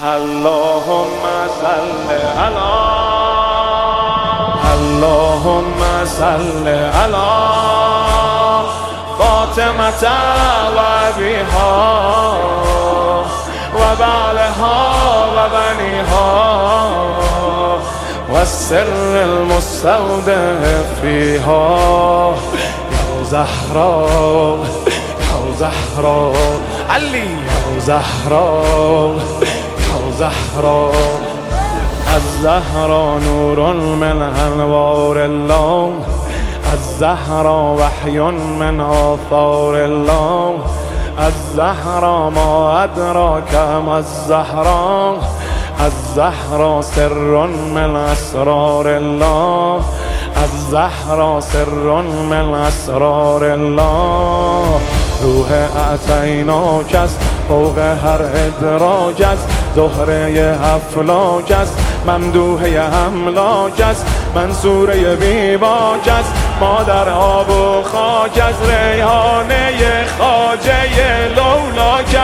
اللهم صل على اللهم صل على فاطمة وأبيها وبعلها وبنيها والسر المستودع فيها يا زهراء يا زهراء علي يا زهراء يا زهراء الزهراء نور من أنوار الله الزهراء وحي من آثار الله الزهراء ما أدراك ما الزهراء الزهراء سر من أسرار الله الزهراء سر من أسرار الله روح اعطیناک است فوق هر ادراک است زهره افلاک است ممدوحه املاک است منصوره بیباک است مادر آب و خاک است ریحانه خواجه لولاک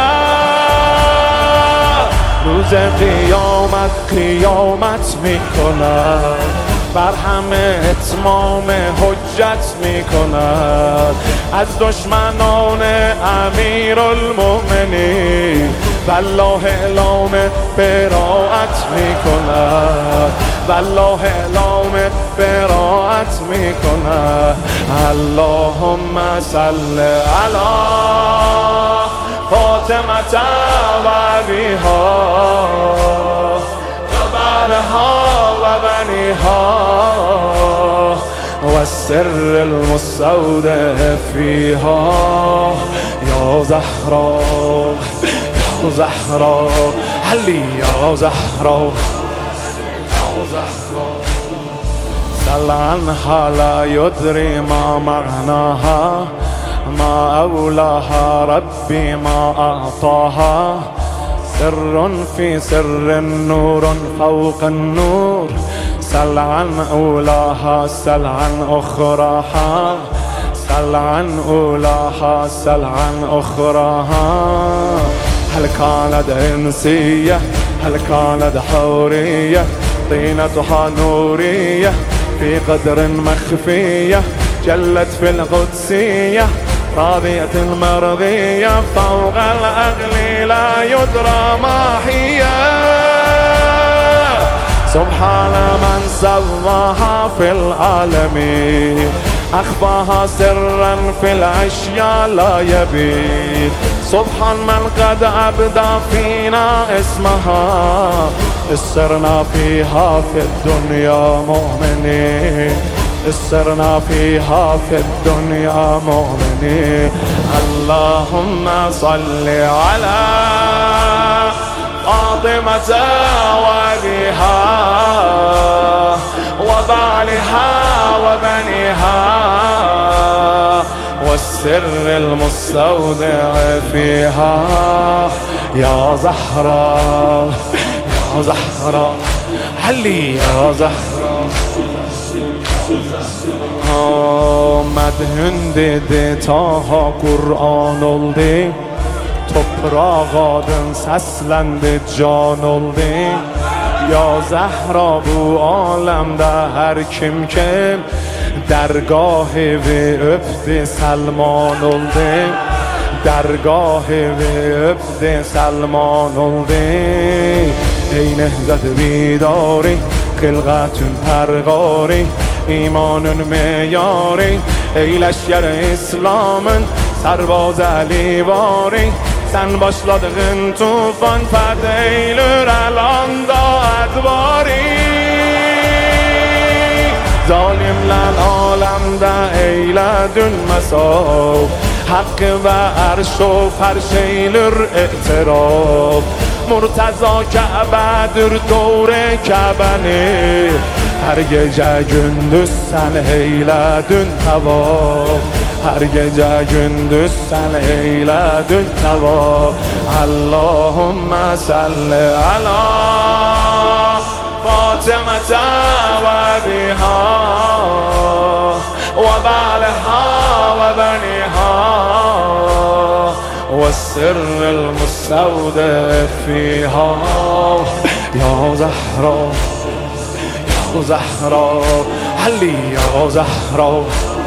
است روز قیامت قیامت میکند بر همه اتمام حجت میکند از دشمنان امیرالمؤمنین والله اعلام براءت میکند والله اعلام براءت میکند اللهم صل علی فاطمة وأبيها وبعلها وبنيها والسر المستودع فيها يا زهراء يا زهراء علي يا زهراء يا زهراء سل عنها لا يدري ما معناها ما أولاها ربي ما أعطاها سر في سر نور فوق النور سل عن أولاها سل عن أخراها سل عن أولاها سل عن أخراها هل كانت إنسية هل كانت حورية طينتها نورية في قدر مخفية جلت في القدسية راضية مرضية فوق العقل لا يدرى ما هي سبحان من سواها في العالمين أخفاها سرا في الأشياء لا يبيد سبحان من قد أبدى فينا اسمها سرنا فيها في الدنيا مؤمنين سرنا فيها في الدنيا مؤمنين اللهم صل على فاطمة وأبيها وبعلها وبنيها والسر المستودع فيها يا زهراء يا زهراء علي يا زهراء Madhun dedi Taha Kur'an oldu Toprağadın seslendi can oldu Ya Zehra bu alemde her kim kim Dergahı ve öptü Selman oldu Dergahı ve öptü Selman oldu Ey nehzet bidari Kılgatün pergari ایمانون میاری ای لشگر اسلامın سرباز علیواری sen başladığın tufan fədeylür elanda edvari zalimler alemde eyledün mesav hakkı ve erş و فرش eylür اعتراف مرتضا کعبه‌dür دور کعبeni her gece gündüz sen eyledün tavaf her gece gündüz sen eyledün tavaf Allahümme salli ala فاطمة وأبيها وبعلها وبنيها والسر المستودع فيها. يا زهرة يا زهرة علي يا زهرة